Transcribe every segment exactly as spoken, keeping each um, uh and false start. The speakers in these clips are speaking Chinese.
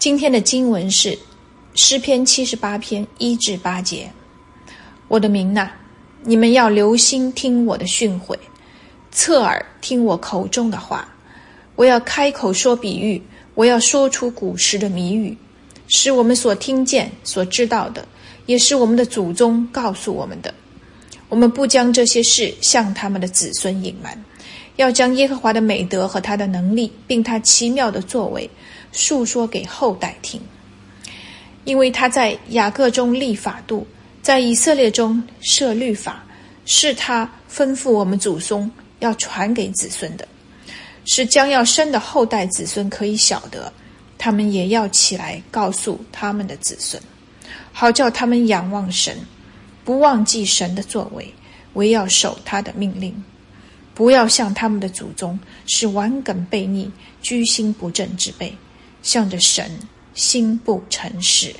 今天的经文是诗篇七十八篇一至八节。我的民哪，你们要留心听我的训诲，侧耳听我口中的话。我要开口说比喻，我要说出古时的谜语，是我们所听见所知道的，也是我们的祖宗告诉我们的。我们不将这些事向他们的子孙隐瞒，要将耶和华的美德和他的能力，并他奇妙的作为述说给后代听。因为他在雅各中立法度，在以色列中设律法，是他吩咐我们祖宗要传给子孙的，是将要生的后代子孙可以晓得，他们也要起来告诉他们的子孙，好叫他们仰望神，不忘记神的作为，唯要守他的命令，不要像他们的祖宗是顽梗悖逆、居心不正之辈，向着神心不诚实。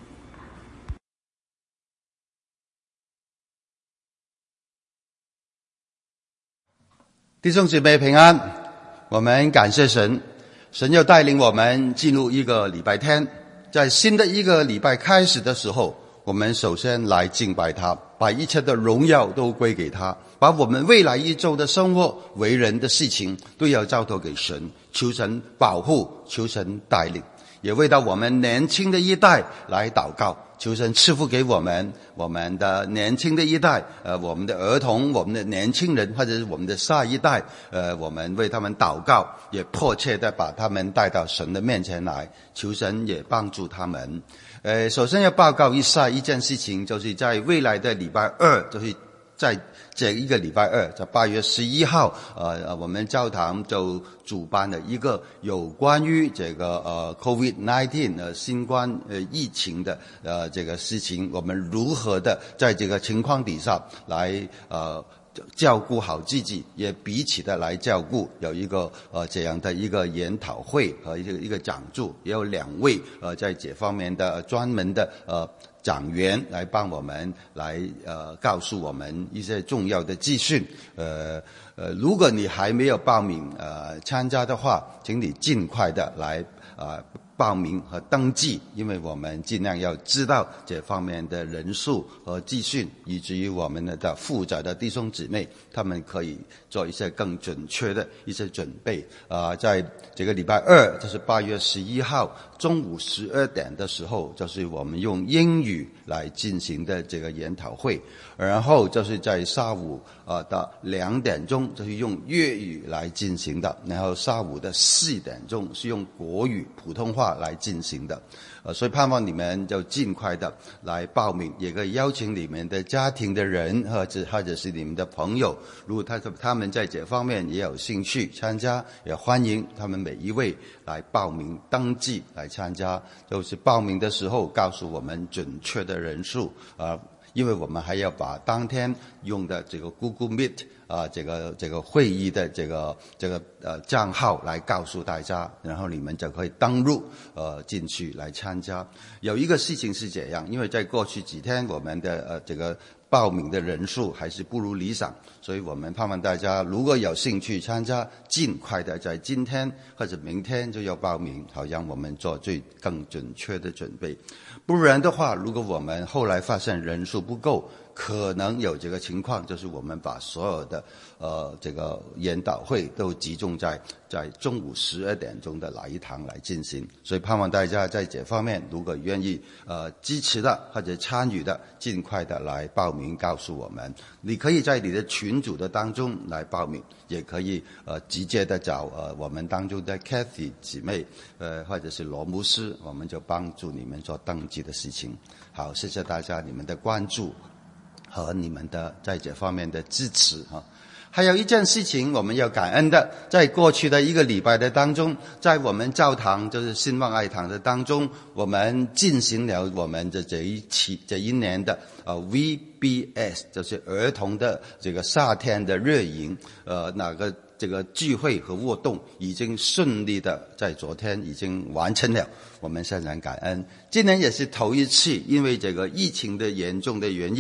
弟兄姊妹平安，我们感谢神，神又带领我们进入一个礼拜天。在新的一个礼拜开始的时候，我们首先来敬拜他，把一切的荣耀都归给他，把我们未来一周的生活、为人的事情都要交托给神，求神保护，求神带领，也为到我们年轻的一代来祷告，求神赐福给我们我们的年轻的一代，呃，我们的儿童，我们的年轻人，或者是我们的下一代，呃，我们为他们祷告，也迫切的把他们带到神的面前来，求神也帮助他们。呃，首先要报告一下一件事情，就是在未来的礼拜二，就是在这一个礼拜二，在八月十一号，呃，我们教堂就主办了一个有关于这个呃 COVID 十九 呃新冠呃疫情的呃这个事情，我们如何的在这个情况底下来呃照顾好自己，也彼此的来照顾，有一个呃这样的一个研讨会和一个一个讲座，也有两位呃在这方面的专门的呃讲员来帮我们来呃告诉我们一些重要的资讯。呃呃，如果你还没有报名呃参加的话，请你尽快的来呃报名和登记，因为我们尽量要知道这方面的人数和资讯，以至于我们的负责的弟兄姊妹他们可以做一些更准确的一些准备。啊、呃，在这个礼拜二，就是八月十一号中午十二点的时候，就是我们用英语来进行的这个研讨会，然后就是在下午啊的两点钟就是用粤语来进行的，然后下午的四点钟是用国语普通话来进行的。呃，所以盼望你们就尽快的来报名，也可以邀请你们的家庭的人，或者或者是你们的朋友，如果他他们在这方面也有兴趣参加，也欢迎他们每一位来报名登记来参加。就是报名的时候告诉我们准确的人数啊、呃，因为我们还要把当天用的这个 Google Meet 啊、呃，这个这个会议的这个这个呃账号来告诉大家，然后你们就可以登入呃进去来参加。有一个事情是这样，因为在过去几天我们的呃这个报名的人数还是不如理想，所以我们盼望大家如果有兴趣参加，尽快的在今天或者明天就要报名，好让我们做最更准确的准备。不然的话，如果我们后来发现人数不够，可能有这个情况，就是我们把所有的呃这个研讨会都集中在在中午十二点钟的那一堂来进行。所以盼望大家在这方面如果愿意呃支持的或者参与的，尽快的来报名告诉我们。你可以在你的群组的当中来报名，也可以呃直接的找呃我们当中的 Kathy 姊妹呃或者是罗牧师，我们就帮助你们做登记的事情。好，谢谢大家你们的关注和你们的在这方面的支持哈。还有一件事情我们要感恩的，在过去的一个礼拜的当中，在我们教堂就是兴旺爱堂的当中，我们进行了我们的这一期这一年的呃 V B S， 就是儿童的这个夏天的热营，呃那个这个聚会和活动已经顺利的在昨天已经完成了，我们非常感恩。今年也是头一次，因为这个疫情的严重的原因，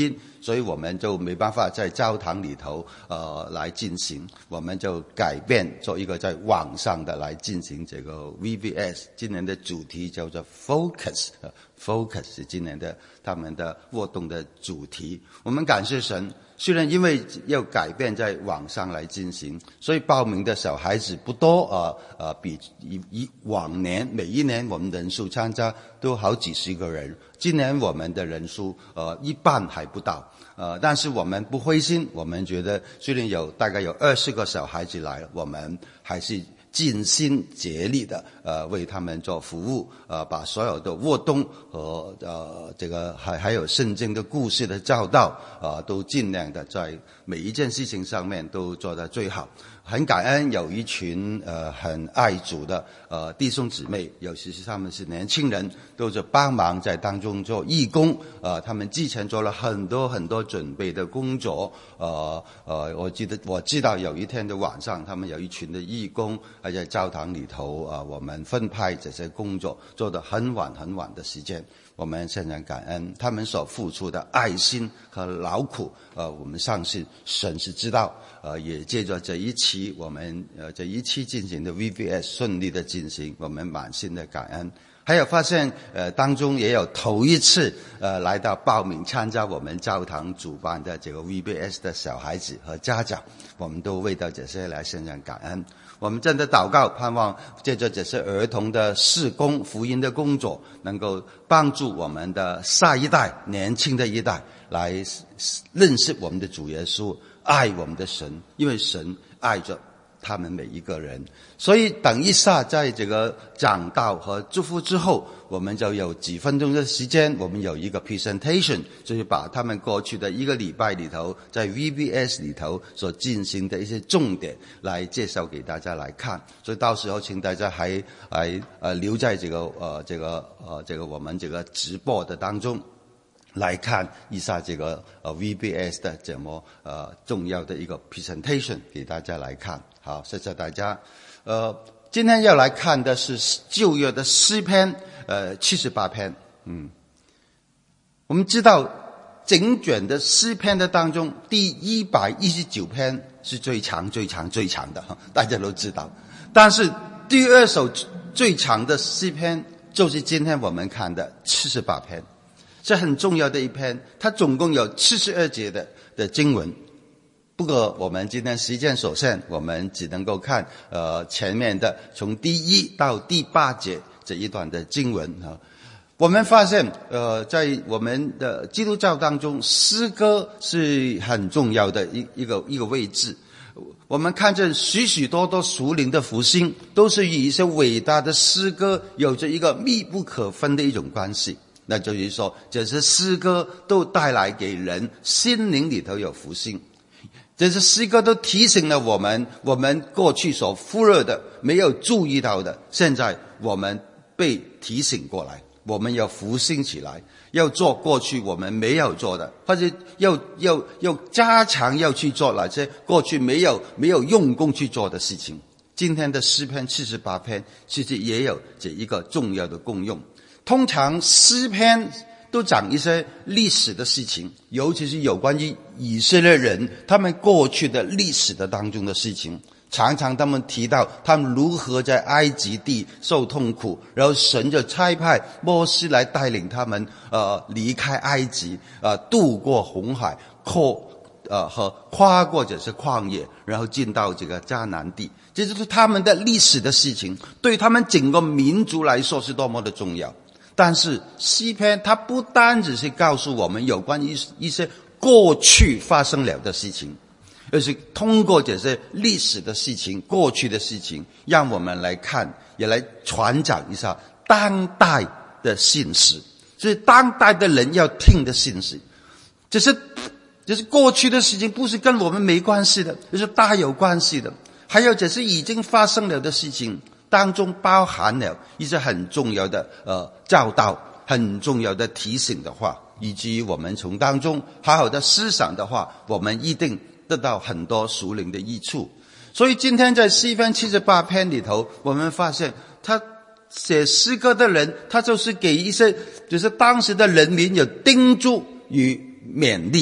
所以我们就没办法在教堂里头呃来进行，我们就改变做一个在网上的来进行这个 V B S。 今年的主题叫做 Focus， Focus 是今年的他们的活动的主题。我们感谢神，虽然因为要改变在网上来进行，所以报名的小孩子不多，呃呃，比以以往年每一年我们人数参加都好几十个人，今年我们的人数呃一半还不到，呃，但是我们不灰心，我们觉得虽然有大概有二十个小孩子来了，我们还是尽心竭力的呃为他们做服务，呃把所有的活动和呃这个还还有圣经的故事的教导呃都尽量的在每一件事情上面都做得最好。很感恩有一群呃很爱主的呃弟兄姊妹，尤其是他们是年轻人，都是帮忙在当中做义工，呃他们之前做了很多很多准备的工作，呃呃我记得我知道有一天的晚上，他们有一群的义工还在教堂里头啊、呃，我们分派这些工作做得很晚很晚的时间。我们现在感恩他们所付出的爱心和劳苦，呃，我们上次神是知道，呃，也借着这一期我们呃这一期进行的 V B S 顺利的进行，我们满心的感恩。还有发现，呃，当中也有头一次呃来到报名参加我们教堂主办的这个 V B S 的小孩子和家长，我们都为到这些来献上感恩。我们真的祷告，盼望借着这些儿童的事工、福音的工作，能够帮助我们的下一代、年轻的一代来认识我们的主耶稣，爱我们的神，因为神爱着他们每一个人。所以等一下在这个讲道和祝福之后，我们就有几分钟的时间，我们有一个 presentation， 就是把他们过去的一个礼拜里头在 V B S 里头所进行的一些重点来介绍给大家来看。所以到时候请大家还还呃留在这个呃这个呃这个我们这个直播的当中来看一下这个呃 V B S 的这么呃重要的一个 presentation 给大家来看。好，谢谢大家。呃，今天要来看的是旧约的诗篇，呃，七十八篇。嗯，我们知道整卷的诗篇的当中，第一百一十九篇是最长、最长、最长的，大家都知道。但是第二首最长的诗篇就是今天我们看的七十八篇，是很重要的一篇，它总共有七十二节的的经文。不过我们今天时间所限，我们只能够看呃前面的从第一到第八节这一段的经文啊。我们发现呃在我们的基督教当中，诗歌是很重要的一一个一个位置。我们看见许许多多属灵的复兴都是与一些伟大的诗歌有着一个密不可分的一种关系。那就是说，这些诗歌都带来给人心灵里头有复兴。这些诗歌都提醒了我们，我们过去所忽略的、没有注意到的，现在我们被提醒过来，我们要复兴起来，要做过去我们没有做的，或者要要要加强要去做那些过去没有没有用功去做的事情。今天的诗篇七十八篇其实也有这一个重要的功用。通常诗篇都讲一些历史的事情，尤其是有关于以色列人他们过去的历史的当中的事情。常常他们提到他们如何在埃及地受痛苦，然后神就差派摩西来带领他们呃离开埃及，呃渡过红海，过呃和跨过这些旷野，然后进到这个迦南地。这就是他们的历史的事情，对他们整个民族来说是多么的重要。但是诗篇它不单只是告诉我们有关于一些过去发生了的事情，而是通过这些历史的事情、过去的事情，让我们来看，也来传讲一下当代的信息，就是当代的人要听的信息。只是就是过去的事情不是跟我们没关系的，就是大有关系的。还有这是已经发生了的事情当中包含了一些很重要的呃教导，很重要的提醒的话，以及我们从当中好好的思想的话，我们一定得到很多属灵的益处。所以今天在诗篇七十八篇里头，我们发现他写诗歌的人，他就是给一些就是当时的人民有叮嘱与勉励，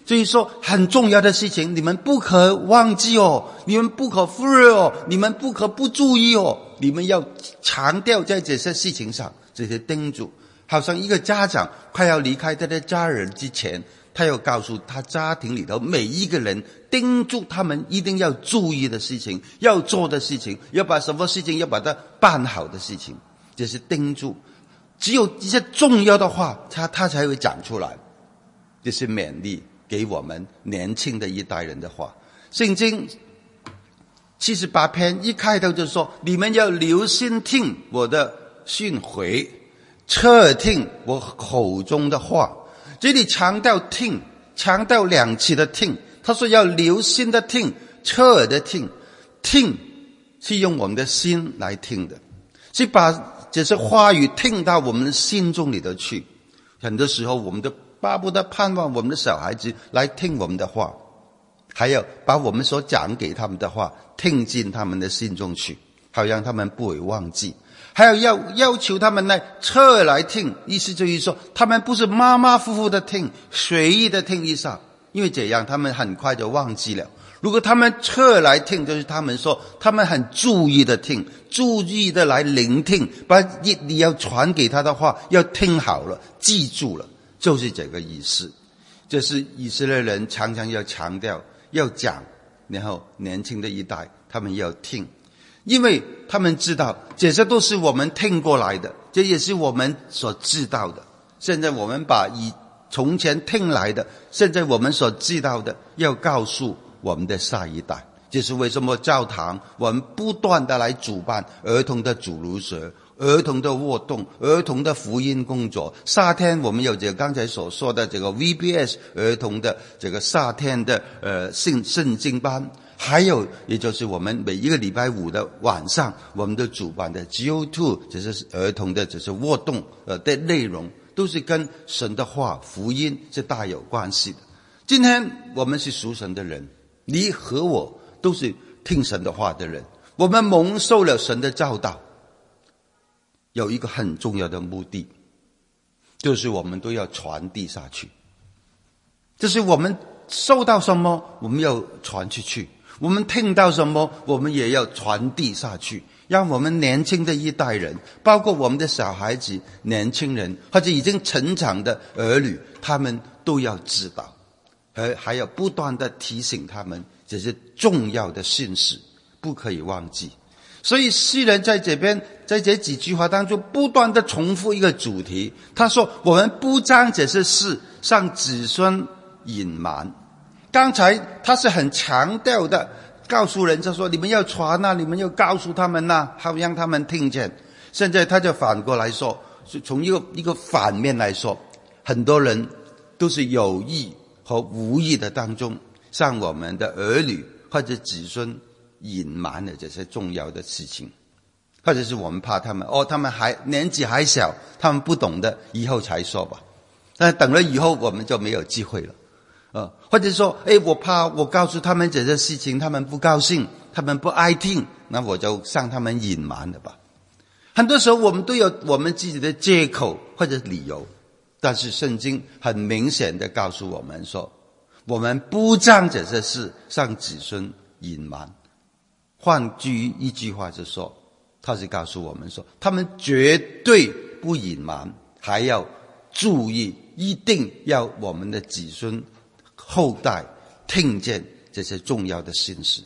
所以说很重要的事情你们不可忘记哦，你们不可忽略哦，你们不可不注意哦，你们要强调在这些事情上，这些叮嘱。好像一个家长快要离开他的家人之前，他要告诉他家庭里头每一个人，叮嘱他们一定要注意的事情，要做的事情，要把什么事情要把它办好的事情，这是叮嘱。只有一些重要的话他他才会讲出来，这是勉励给我们年轻的一代人的话。圣经七十八篇一开头就说，你们要留心听我的训诲，侧耳听我口中的话。这里强调听，强调两次的听，他说要留心的听，侧耳的听。听是用我们的心来听的，是把这些话语听到我们的心中里头去。很多时候我们都巴不得盼望我们的小孩子来听我们的话，还有把我们所讲给他们的话听进他们的心中去，好让他们不会忘记。还有要要求他们来侧耳来听，意思就是说他们不是马马虎虎的听，随意的听一下，因为这样他们很快就忘记了。如果他们侧耳来听，就是他们说他们很注意的听，注意的来聆听，把你要传给他的话要听好了，记住了，就是这个意思。这是以色列人常常要强调要讲，然后年轻的一代他们要听，因为他们知道这些都是我们听过来的，这也是我们所知道的。现在我们把以从前听来的，现在我们所知道的要告诉我们的下一代。这是为什么教堂我们不断的来主办儿童的主日学，儿童的活动，儿童的福音工作。夏天我们有这个刚才所说的这个 V B S 儿童的这个夏天的呃圣圣经班，还有也就是我们每一个礼拜五的晚上我们的主办的 G O 二， 这是儿童的这是活动呃的内容，都是跟神的话福音是大有关系的。今天我们是属神的人，你和我都是听神的话的人，我们蒙受了神的教导，有一个很重要的目的，就是我们都要传递下去。就是我们受到什么我们要传出去，我们听到什么我们也要传递下去，让我们年轻的一代人，包括我们的小孩子、年轻人或者已经成长的儿女，他们都要知道，而还要不断的提醒他们这是重要的信息，不可以忘记。所以诗人在这边在这几句话当中不断的重复一个主题，他说我们不将这些事向子孙隐瞒。刚才他是很强调的告诉人家说，你们要传啊，你们要告诉他们啊，好让他们听见。现在他就反过来说，从一个一个反面来说，很多人都是有意和无意的当中向我们的儿女或者子孙隐瞒了这些重要的事情，或者是我们怕他们哦，他们还年纪还小，他们不懂的，以后才说吧。但等了以后我们就没有机会了。呃，或者说，哎，我怕我告诉他们这些事情，他们不高兴，他们不爱听，那我就向他们隐瞒了吧。很多时候我们都有我们自己的借口或者理由，但是圣经很明显的告诉我们说，我们不将这些事向子孙隐瞒。换句一句话就说，他是告诉我们说，他们绝对不隐瞒，还要注意，一定要我们的子孙后代听见这些重要的信息。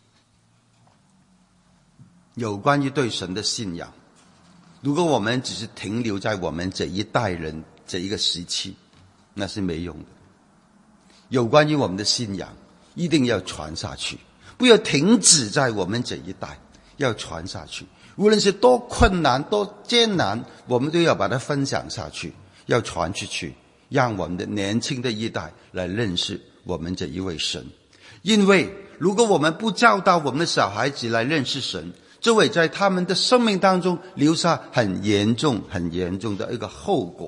有关于对神的信仰，如果我们只是停留在我们这一代人这一个时期，那是没用的。有关于我们的信仰一定要传下去，不要停止在我们这一代，要传下去。无论是多困难多艰难，我们都要把它分享下去，要传出去，让我们的年轻的一代来认识我们这一位神。因为如果我们不教导我们的小孩子来认识神，就会在他们的生命当中留下很严重很严重的一个后果，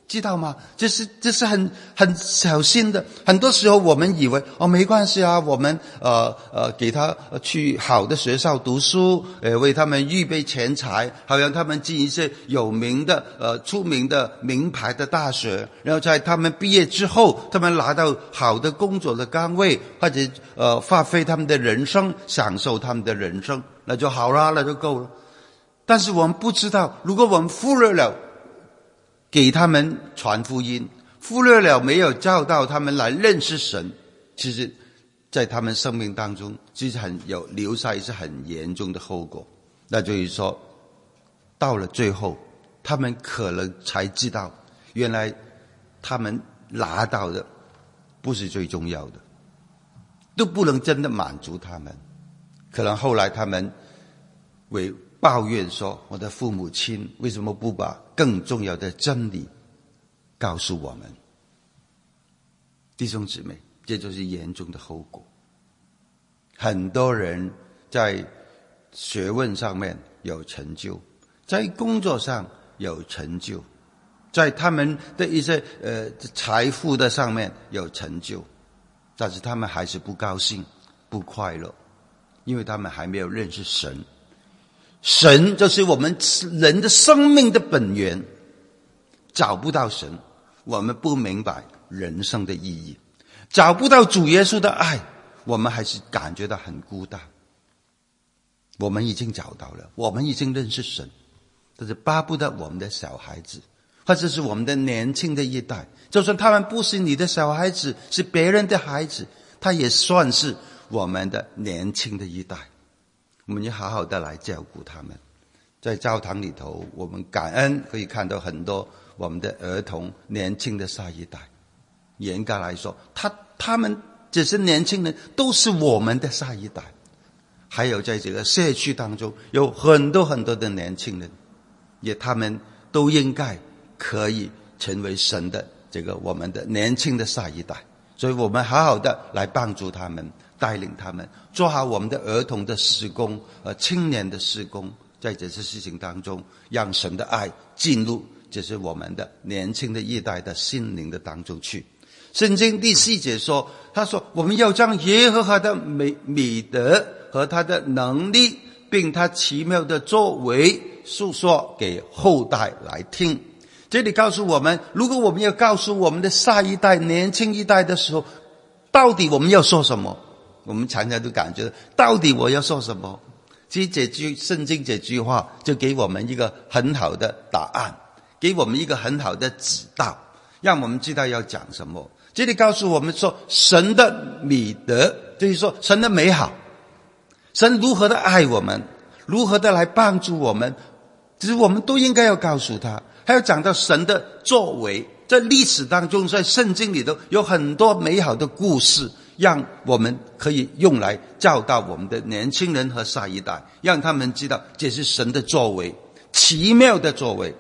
知道吗？这是这是很很小心的。很多时候我们以为哦没关系啊，我们呃呃给他去好的学校读书，呃为他们预备钱财，好让他们进一些有名的呃出名的名牌的大学，然后在他们毕业之后，他们拿到好的工作的岗位，或者呃发挥他们的人生，享受他们的人生，那就好了，那就够了。但是我们不知道，如果我们忽略了给他们传福音，忽略了没有教导他们来认识神，其实在他们生命当中其实很有留下一些很严重的后果。那就是说到了最后，他们可能才知道原来他们拿到的不是最重要的，都不能真的满足他们。可能后来他们为抱怨说，我的父母亲为什么不把更重要的真理告诉我们？弟兄姊妹，这就是严重的后果。很多人在学问上面有成就，在工作上有成就，在他们的一些呃财富的上面有成就，但是他们还是不高兴不快乐，因为他们还没有认识神。神就是我们人的生命的本源，找不到神，我们不明白人生的意义，找不到主耶稣的爱，我们还是感觉到很孤单。我们已经找到了，我们已经认识神，但是巴不得我们的小孩子，或者是我们的年轻的一代，就算他们不是你的小孩子，是别人的孩子，他也算是我们的年轻的一代。我们要好好的来照顾他们。在教堂里头，我们感恩可以看到很多我们的儿童，年轻的下一代。严格来说，他他们这些年轻人都是我们的下一代。还有在这个社区当中，有很多很多的年轻人，也他们都应该可以成为神的这个我们的年轻的下一代。所以我们好好的来帮助他们，带领他们做好我们的儿童的事工，呃，青年的事工，在这些事情当中，让神的爱进入，这是我们的年轻的一代的心灵的当中去。圣经第四节说，他说我们要将耶和华的美美德和他的能力，并他奇妙的作为述说给后代来听。这里告诉我们，如果我们要告诉我们的下一代年轻一代的时候，到底我们要说什么？我们常常都感觉到底我要说什么？其实这句圣经这句话就给我们一个很好的答案，给我们一个很好的指导，让我们知道要讲什么。这里告诉我们说，神的美德，就是说神的美好，神如何的爱我们，如何的来帮助我们，其实我们都应该要告诉他。还有讲到神的作为，在历史当中，在圣经里头有很多美好的故事，让我们可以用来教导我们的年轻人和下一代，让他们知道这是神的作为，奇妙的作为，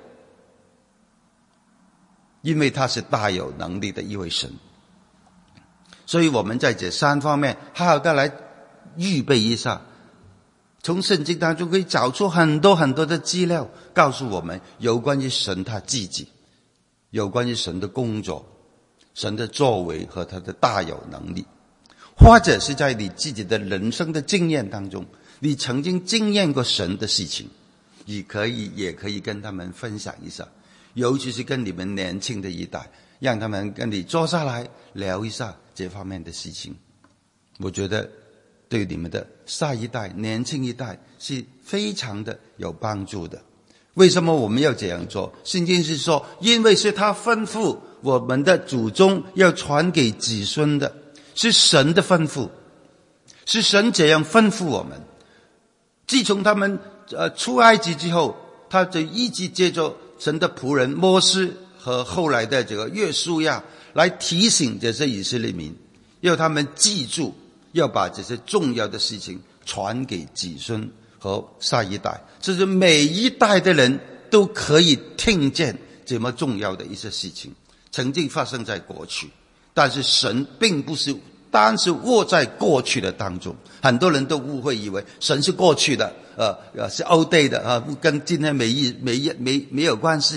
因为他是大有能力的一位神。所以我们在这三方面好好的来预备一下，从圣经当中可以找出很多很多的资料，告诉我们有关于神他自己，有关于神的工作，神的作为和他的大有能力。或者是在你自己的人生的经验当中，你曾经经验过神的事情，你可以也可以跟他们分享一下，尤其是跟你们年轻的一代，让他们跟你坐下来聊一下这方面的事情。我觉得对你们的下一代年轻一代是非常的有帮助的。为什么我们要这样做？圣经是说，因为是他吩咐我们的祖宗要传给子孙的，是神的吩咐，是神这样吩咐我们。自从他们呃出埃及之后，他就一直接着神的仆人摩西和后来的这个约书亚来提醒这些以色列民，要他们记住，要把这些重要的事情传给子孙和下一代，这是每一代的人都可以听见这么重要的一些事情曾经发生在过去。但是神并不是单是握在过去的当中，很多人都误会以为神是过去的，呃，是 old day 的啊，跟今天没没没没有关系。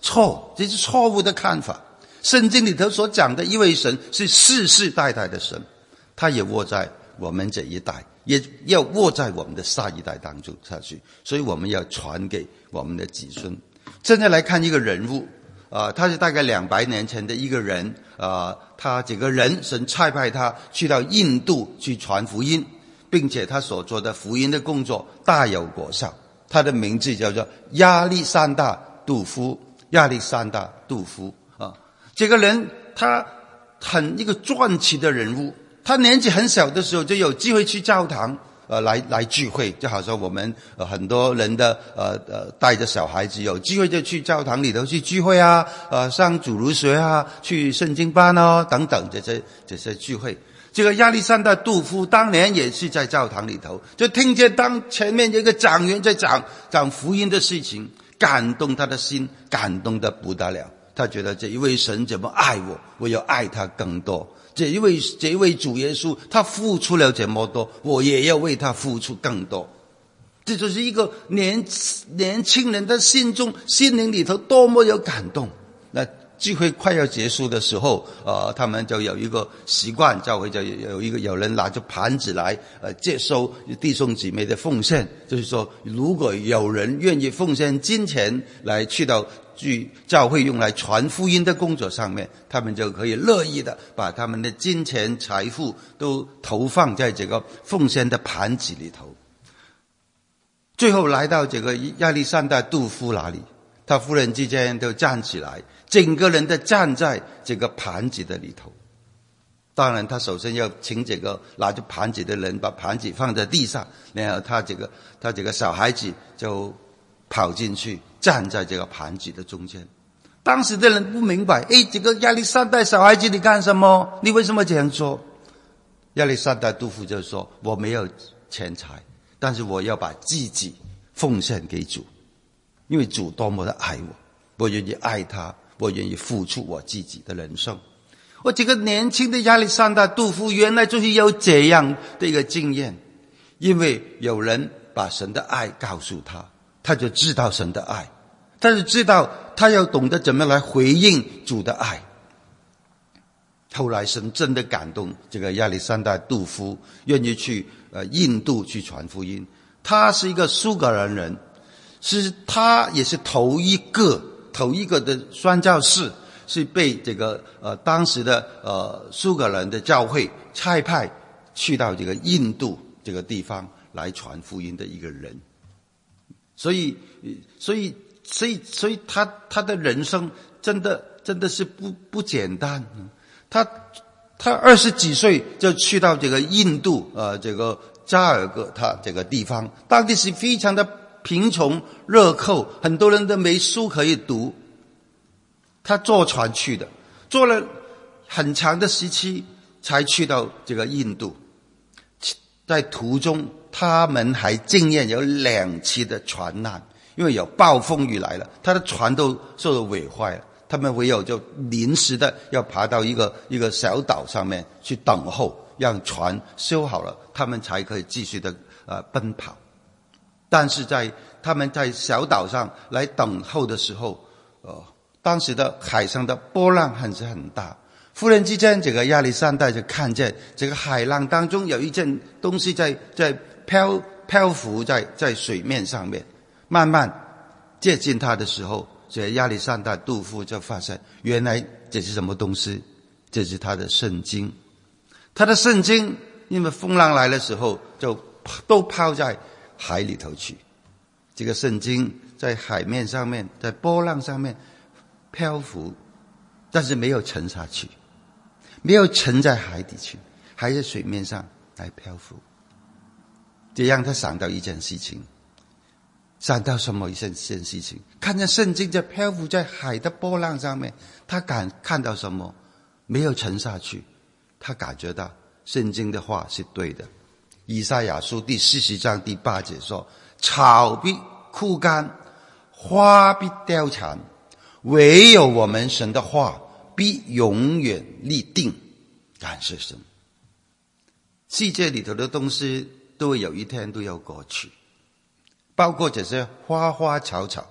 错，这是错误的看法。圣经里头所讲的一位神是世世代代的神，他也握在我们这一代，也要握在我们的下一代当中下去，所以我们要传给我们的子孙。现在来看一个人物，啊、呃，他是大概两百年前的一个人，啊、呃，他这个人神差派他去到印度去传福音，并且他所做的福音的工作大有果效。他的名字叫做亚历山大杜夫，亚历山大杜夫啊，这个人他很一个传奇的人物。他年纪很小的时候就有机会去教堂，呃，来来聚会，就好像我们呃很多人的呃呃带着小孩子有机会就去教堂里头去聚会啊，呃上主日学啊，去圣经班哦等等这些这些聚会。这个亚历山大杜夫当年也是在教堂里头，就听见当前面有一个讲员在讲讲福音的事情，感动他的心，感动得不得了。他觉得这一位神怎么爱我，我要爱他更多。这一位这一位主耶稣，他付出了这么多，我也要为他付出更多。这就是一个年年轻人的心中心灵里头多么有感动。那聚会快要结束的时候，呃，他们就有一个习惯，教会就有一个有人拿着盘子来，呃，接收弟兄姊妹的奉献。就是说，如果有人愿意奉献金钱来去到去教会用来传福音的工作上面，他们就可以乐意的把他们的金钱财富都投放在这个奉献的盘子里头。最后来到这个亚历山大杜夫那里，他忽然之间就站起来，整个人都站在这个盘子的里头。当然他首先要请这个拿着盘子的人把盘子放在地上，然后他这个他这个小孩子就跑进去站在这个盘子的中间。当时的人不明白，诶，这个亚历山大小孩子你干什么？你为什么这样做？亚历山大杜夫就说，我没有钱财，但是我要把自己奉献给主，因为主多么的爱我，我愿意爱他，我愿意付出我自己的人生。我这个年轻的亚历山大杜夫原来就是有这样的一个经验，因为有人把神的爱告诉他，他就知道神的爱，他就知道他要懂得怎么来回应主的爱。后来神真的感动这个亚历山大杜夫，愿意去呃印度去传福音。他是一个苏格兰人，是他也是头一个头一个的宣教士，是被这个呃当时的呃苏格兰的教会差派去到这个印度这个地方来传福音的一个人。所以所以所以所以他他的人生真的真的是不不简单。他他二十几岁就去到这个印度呃这个加尔各他这个地方，当地是非常的贫穷热扣，很多人都没书可以读。他坐船去的，坐了很长的时期才去到这个印度。在途中他们还经验有两次的船难，因为有暴风雨来了，他的船都受到毁坏了，他们唯有就临时的要爬到一个一个小岛上面去等候，让船修好了，他们才可以继续的呃奔跑。但是在他们在小岛上来等候的时候，呃当时的海上的波浪还是很大。忽然之间，这个亚历山大就看见这个海浪当中有一件东西在在漂漂浮在在水面上面，慢慢接近他的时候，这个亚历山大杜夫就发现，原来这是什么东西？这是他的圣经。他的圣经因为风浪来的时候就都抛在海里头去。这个圣经在海面上面，在波浪上面漂浮，但是没有沉下去，没有沉在海底去，还在水面上来漂浮。这让他想到一件事情，想到什么一件件事情？看见圣经在漂浮在海的波浪上面，他感看到什么？没有沉下去，他感觉到圣经的话是对的。以赛亚书第四十章第八节说：草必枯干，花必凋残，唯有我们神的话必永远立定。感谢神。世界里头的东西都会有一天都要过去，包括这些花花草草，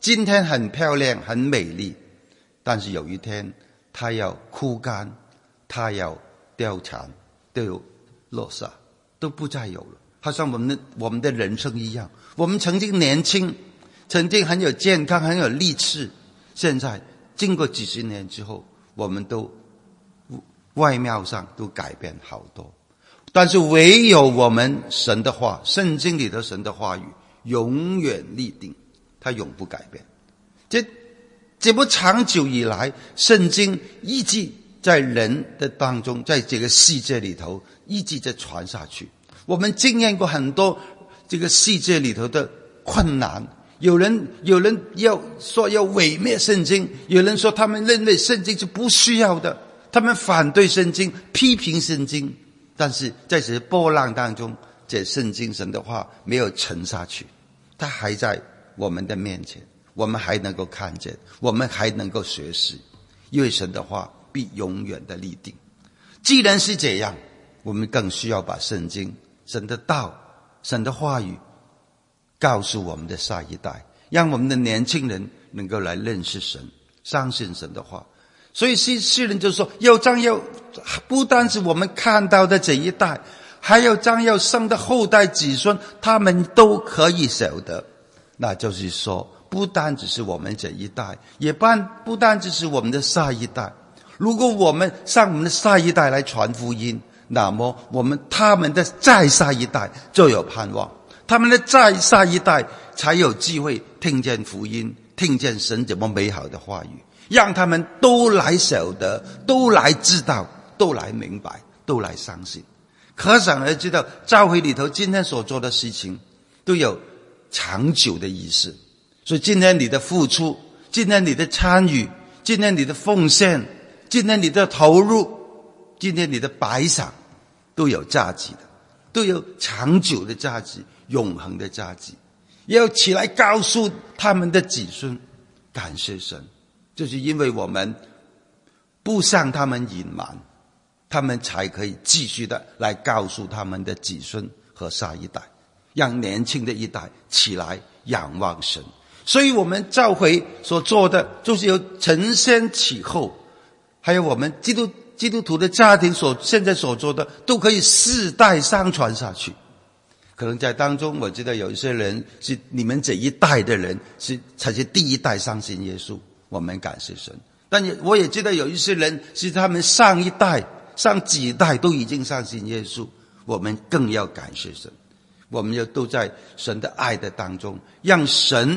今天很漂亮很美丽，但是有一天它要枯干，它要凋残，都有落下，都不再有了。好像我们的我们的人生一样，我们曾经年轻，曾经很有健康很有力气，现在经过几十年之后，我们都外貌上都改变好多。但是唯有我们神的话，圣经里的神的话语永远立定，它永不改变。这这不长久以来，圣经一直在人的当中，在这个世界里头一直在传下去。我们经验过很多这个世界里头的困难，有人有人要说要毁灭圣经，有人说他们认为圣经是不需要的，他们反对圣经，批评圣经。但是在这波浪当中，这圣经神的话没有沉下去，它还在我们的面前，我们还能够看见，我们还能够学习，因为神的话必永远的立定。既然是这样，我们更需要把圣经神的道神的话语告诉我们的下一代，让我们的年轻人能够来认识神，相信神的话。所以诗人就说，要将要不单是我们看到的这一代，还有将要生的后代子孙，他们都可以晓得。那就是说，不单只是我们这一代，也不不单只是我们的下一代。如果我们向我们的下一代来传福音，那么我们他们的再下一代就有盼望，他们的再下一代才有机会听见福音，听见神怎么美好的话语，让他们都来晓得，都来知道，都来明白，都来相信。可想而知道，教会里头今天所做的事情都有长久的意思。所以今天你的付出，今天你的参与，今天你的奉献，今天你的投入，今天你的摆上，都有价值的，都有长久的价值，永恒的价值。要起来告诉他们的子孙，感谢神，就是因为我们不向他们隐瞒，他们才可以继续的来告诉他们的子孙和下一代，让年轻的一代起来仰望神。所以我们教会所做的，就是有承先启后，还有我们基督基督徒的家庭所现在所做的，都可以世代相传下去。可能在当中，我知道有一些人是你们这一代的人是才是第一代相信耶稣，我们感谢神。但也我也知道有一些人是他们上一代上几代都已经相信耶稣，我们更要感谢神。我们要都在神的爱的当中，让神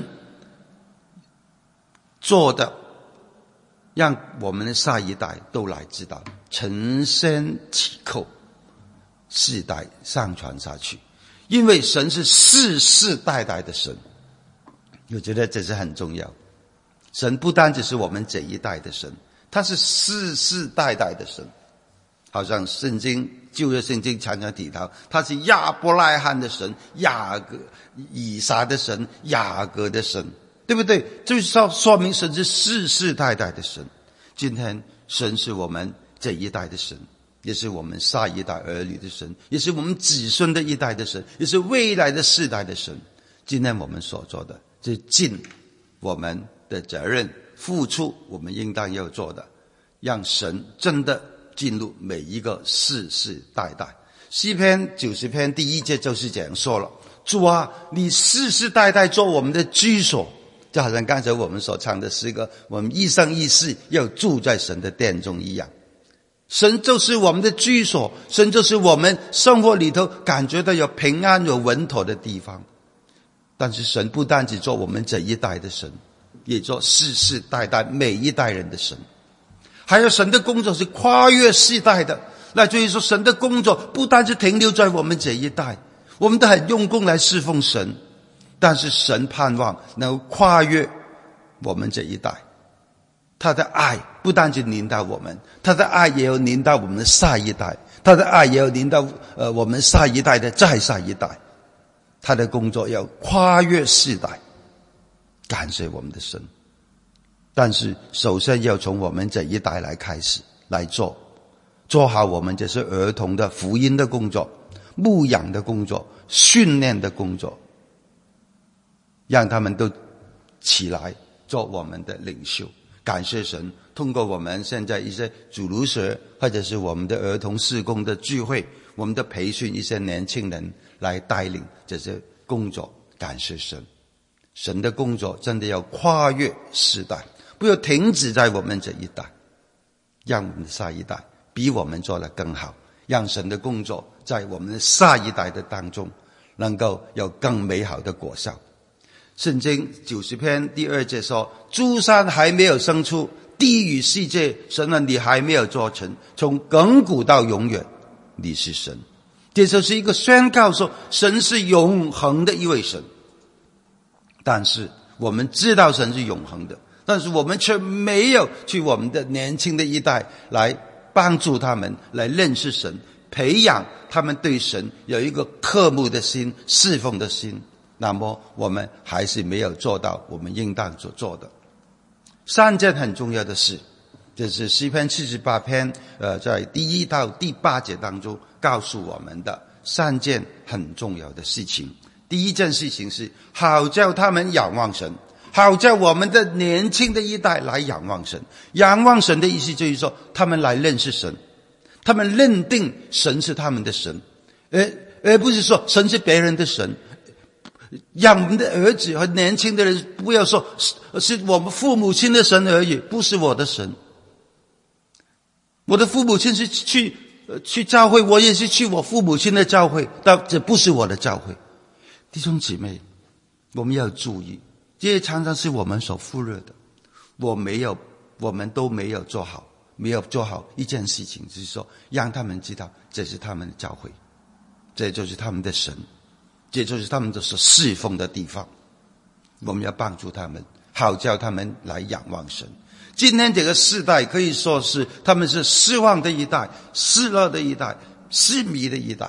做的，让我们的下一代都来知道，承先启后，世代上传下去。因为神是世世代代的神，我觉得这是很重要。神不单只是我们这一代的神，他是世世代代的神。好像圣经旧约圣经常常提到，他是亚伯拉罕的神，雅各以撒的神，雅各的神，对不对？就是说说明神是世世代代的神。今天神是我们这一代的神，也是我们下一代儿女的神，也是我们子孙的一代的神，也是未来的世代的神。今天我们所做的，就是尽我们的责任，付出我们应当要做的，让神真的进入每一个世世代代。诗篇九十篇第一节就是这样说了，主啊，你世世代代做我们的居所，就好像刚才我们所唱的诗歌，我们一生一世要住在神的殿中一样。神就是我们的居所，神就是我们生活里头感觉到有平安有稳妥的地方。但是神不单只做我们这一代的神，也做世世代代每一代人的神。还有神的工作是跨越世代的，那就是说神的工作不单是停留在我们这一代，我们都很用功来侍奉神，但是神盼望能跨越我们这一代，他的爱不单只临到我们，他的爱也要临到我们的下一代，他的爱也要临到呃我们下一代的再下一代。他的工作要跨越世代，感谢我们的神。但是首先要从我们这一代来开始来做，做好我们这些儿童的福音的工作，牧养的工作，训练的工作，让他们都起来做我们的领袖。感谢神，通过我们现在一些主日学或者是我们的儿童事工的聚会，我们的培训一些年轻人来带领这些工作。感谢神，神的工作真的要跨越世代，不要停止在我们这一代，让我们的下一代比我们做得更好，让神的工作在我们的下一代的当中能够有更美好的果效。圣经九十篇第二节说，诸山还没有生出，地与世界，神啊，你还没有做成，从亘古到永远，你是神。这就是一个宣告说，神是永恒的一位神。但是我们知道神是永恒的，但是我们却没有去我们的年轻的一代来帮助他们来认识神，培养他们对神有一个渴慕的心，侍奉的心，那么我们还是没有做到我们应当所做的。三件很重要的事，这是诗篇七十八篇呃，在第一到第八节当中告诉我们的三件很重要的事情。第一件事情是好叫他们仰望神，好叫我们的年轻的一代来仰望神。仰望神的意思就是说，他们来认识神，他们认定神是他们的神，而而不是说神是别人的神。让我们的儿子和年轻的人不要说是我们父母亲的神而已，不是我的神。我的父母亲是去去教会，我也是去我父母亲的教会，但这不是我的教会。弟兄姊妹，我们要注意，这些常常是我们所忽略的。我没有，我们都没有做好，没有做好一件事情，就是说让他们知道这是他们的教会，这就是他们的神，这就是他们的所侍奉的地方。我们要帮助他们，好叫他们来仰望神。今天这个世代可以说是他们是失望的一代，失落的一代，失迷的一代。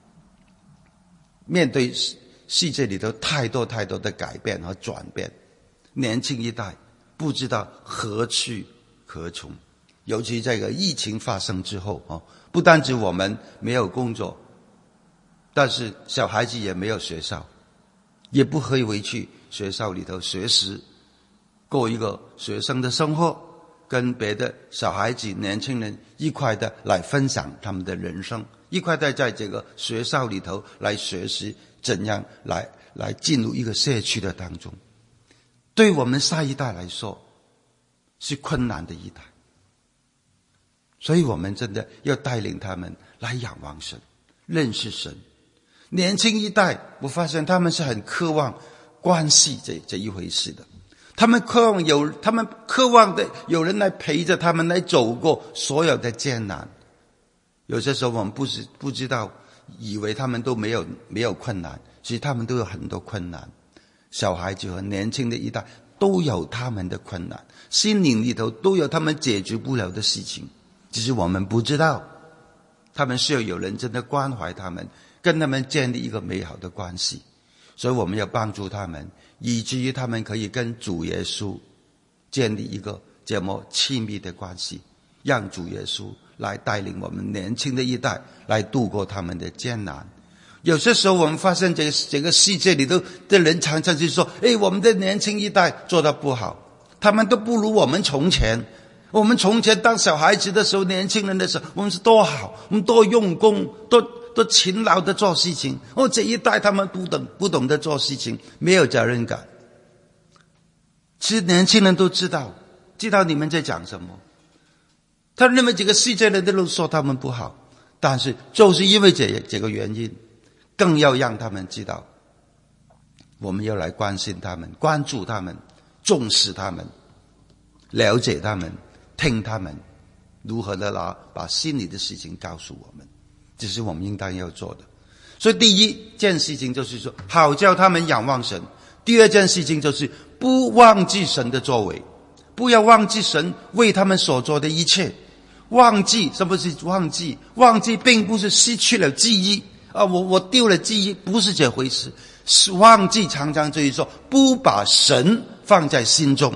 面对世界里头太多太多的改变和转变，年轻一代不知道何去何从。尤其这个疫情发生之后，不单止我们没有工作，但是小孩子也没有学校，也不可以回去学校里头学习，过一个学生的生活，跟别的小孩子年轻人一块的来分享他们的人生，一块的在这个学校里头来学习怎样来来进入一个社区的当中。对我们下一代来说是困难的一代，所以我们真的要带领他们来仰望神，认识神。年轻一代我发现他们是很渴望关系这这一回事的，他们渴望有他们渴望的有人来陪着他们来走过所有的艰难。有些时候我们不是不知道，以为他们都没有没有困难，其实他们都有很多困难。小孩子和年轻的一代都有他们的困难，心灵里头都有他们解决不了的事情，只是我们不知道。他们需要有人真的关怀他们，跟他们建立一个美好的关系。所以我们要帮助他们，以至于他们可以跟主耶稣建立一个这么亲密的关系，让主耶稣来带领我们年轻的一代来度过他们的艰难。有些时候我们发现这个这个世界里头的人常常就说，诶，我们的年轻一代做得不好，他们都不如我们从前。我们从前当小孩子的时候，年轻人的时候，我们是多好，我们多用功，多多勤劳的做事情。哦，这一代他们不懂不懂得做事情，没有责任感。其实年轻人都知道，知道你们在讲什么。他认为这个世界人都说他们不好，但是就是因为这这个原因，更要让他们知道，我们要来关心他们，关注他们，重视他们，了解他们，听他们如何的来把心里的事情告诉我们，这是我们应当要做的。所以第一件事情就是说，好叫他们仰望神。第二件事情就是不忘记神的作为，不要忘记神为他们所做的一切。忘记，什么是忘记？忘记并不是失去了记忆啊，我我丢了记忆，不是这回事。是忘记常常就是说不把神放在心中。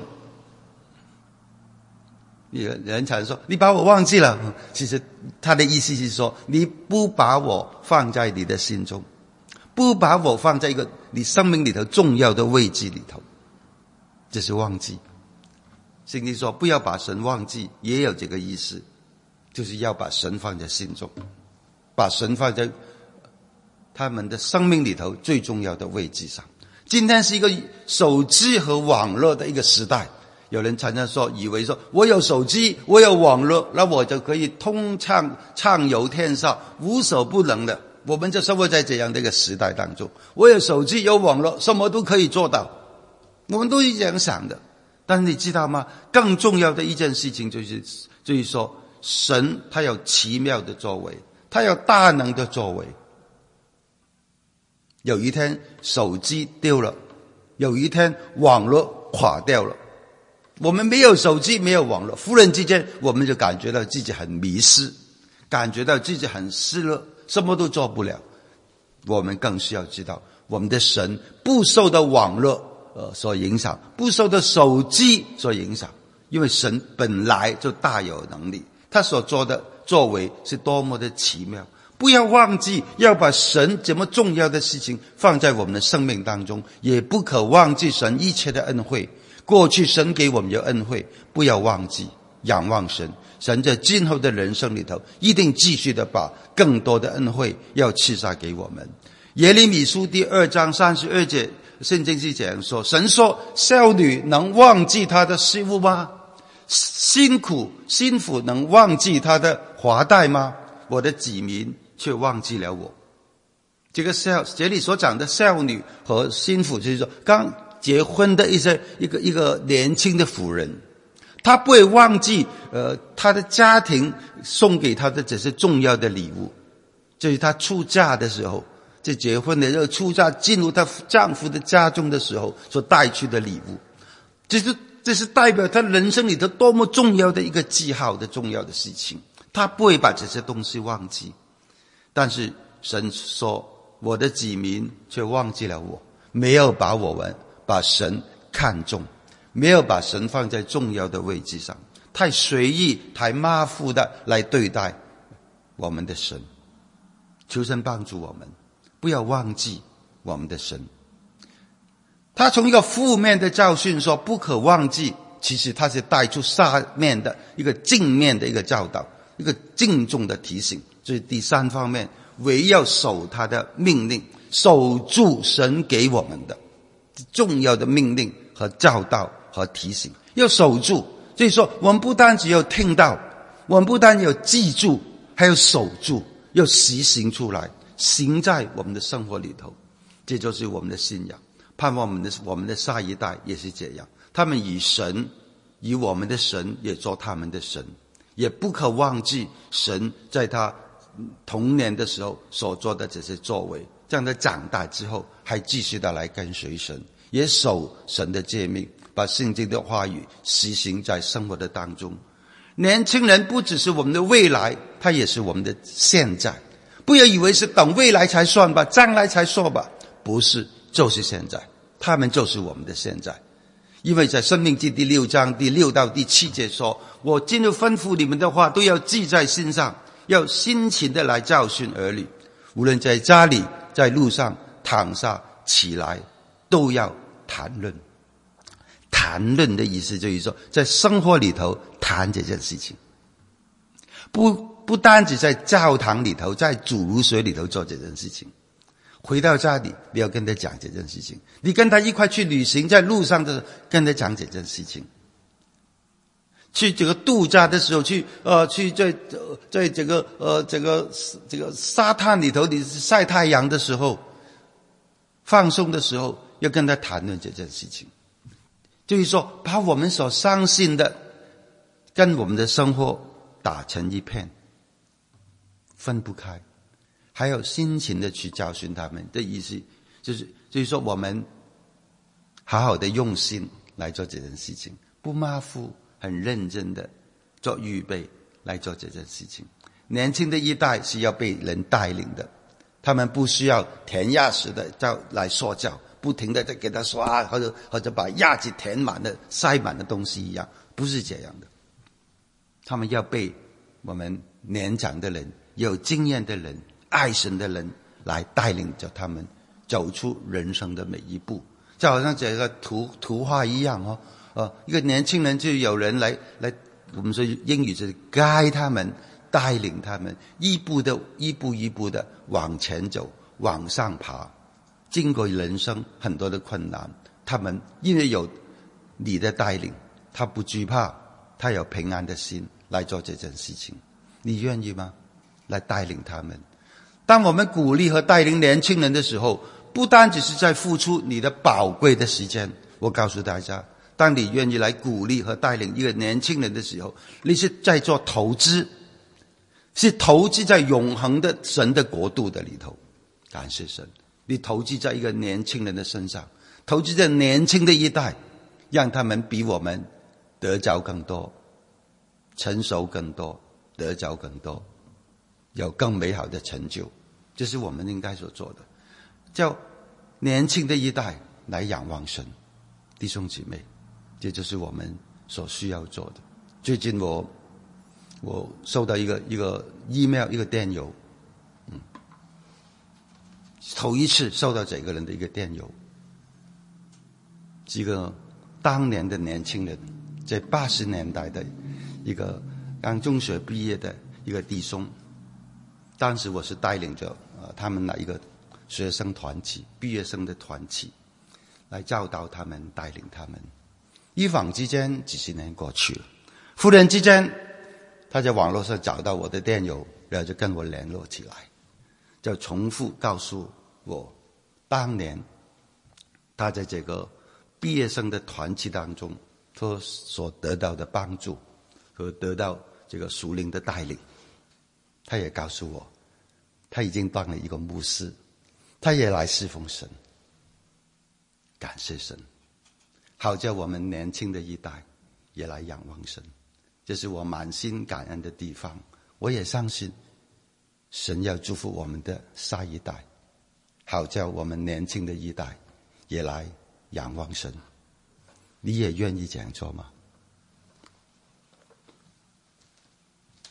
有人常说你把我忘记了，其实他的意思是说你不把我放在你的心中，不把我放在一个你生命里头重要的位置里头。 这是忘记。圣经说不要把神忘记，也有这个意思，就是要把神放在心中，把神放在他们的生命里头最重要的位置上。今天是一个手机和网络的一个时代，有人常常说以为说我有手机我有网络，那我就可以通畅畅游天下，无所不能的。我们就生活在这样的一个时代当中，我有手机有网络，什么都可以做到，我们都是这样想的。但是你知道吗？更重要的一件事情就是就是说神他有奇妙的作为，他有大能的作为。有一天手机丢了，有一天网络垮掉了，我们没有手机没有网络，忽然之间我们就感觉到自己很迷失，感觉到自己很失落，什么都做不了。我们更需要知道我们的神不受到网络呃所影响，不受到手机所影响，因为神本来就大有能力，他所做的作为是多么的奇妙。不要忘记要把神这么重要的事情放在我们的生命当中，也不可忘记神一切的恩惠。过去神给我们有恩惠，不要忘记仰望神，神在今后的人生里头一定继续的把更多的恩惠要赐下给我们。耶利米书第二章三十二节，圣经是这样说，神说少女能忘记她的事物吗？辛苦辛苦能忘记她的华带吗？我的子民却忘记了我。这个少这里所讲的少女和新妇，就是说刚结婚的一些一个一个年轻的妇人，她不会忘记呃她的家庭送给她的这些重要的礼物，就是她出嫁的时候，在结婚的时候出嫁进入她丈夫的家中的时候所带去的礼物，这是这是代表她人生里头多么重要的一个记号的重要的事情，她不会把这些东西忘记。但是神说我的子民却忘记了我，没有把我们把神看重，没有把神放在重要的位置上，太随意太马虎的来对待我们的神。求神帮助我们不要忘记我们的神。他从一个负面的教训说不可忘记，其实他是带出下面的一个正面的一个教导，一个敬重的提醒。这是第三方面，唯要守他的命令，守住神给我们的重要的命令和教导和提醒，要守住。所以说我们不单只有听到，我们不单有记住，还要守住，要实行出来，行在我们的生活里头。这就是我们的信仰，盼望我们的我们的下一代也是这样，他们以神以我们的神也做他们的神，也不可忘记神在他童年的时候所做的这些作为，这样他长大之后还继续的来跟随神，也守神的诫命，把圣经的话语实行在生活的当中。年轻人不只是我们的未来，他也是我们的现在。不要以为是等未来才算吧，将来才说吧，不是，就是现在，他们就是我们的现在。因为在申命记第六章第六到第七节说，我今日吩咐你们的话都要记在心上，要辛勤的来教训儿女，无论在家里在路上躺下起来都要谈论。谈论的意思就是说在生活里头谈这件事情，不不单只在教堂里头在主如水里头做这件事情，回到家里你要跟他讲这件事情，你跟他一块去旅行，在路上的跟他讲这件事情，去这个度假的时候，去呃去在在这个呃这个这个沙滩里头你晒太阳的时候，放松的时候，要跟他谈论这件事情。就是说把我们所相信的跟我们的生活打成一片，分不开，还有辛勤的去教训他们的意思，就是就是说我们好好的用心来做这件事情，不马虎，很认真的做预备来做这件事情。年轻的一代是要被人带领的，他们不需要填鸭式的教来说教，不停的在给他说啊，或者或者把鸭子填满的塞满的东西一样，不是这样的。他们要被我们年长的人、有经验的人、爱神的人来带领着他们走出人生的每一步。 就好像这个图图画一样哦，呃，一个年轻人就有人来来，我们说英语就是 guide 他们，带领他们，一步的一步一步的往前走，往上爬。经过人生很多的困难，他们因为有你的带领，他不惧怕，他有平安的心来做这件事情。你愿意吗？来带领他们。当我们鼓励和带领年轻人的时候，不单只是在付出你的宝贵的时间。我告诉大家，当你愿意来鼓励和带领一个年轻人的时候，你是在做投资，是投资在永恒的神的国度的里头。感谢神，你投资在一个年轻人的身上，投资在年轻的一代，让他们比我们得着更多，成熟更多，得着更多，有更美好的成就。这是我们应该所做的，叫年轻的一代来仰望神。弟兄姊妹，这就是我们所需要做的。最近我我收到一个一个 email 一个电邮，嗯，头一次收到这个人的一个电邮，一个当年的年轻人，在八十年代的一个刚中学毕业的一个弟兄。当时我是带领着呃他们的一个学生团体，毕业生的团体，来教导他们，带领他们。一晃之间几十年过去了，忽然之间他在网络上找到我的电邮，然后就跟我联络起来，就重复告诉我当年他在这个毕业生的团体当中他所得到的帮助和得到这个属灵的带领。他也告诉我他已经当了一个牧师，他也来侍奉神。感谢神，好叫我们年轻的一代也来仰望神，这是我满心感恩的地方。我也相信神要祝福我们的下一代，好叫我们年轻的一代也来仰望神。你也愿意这样做吗？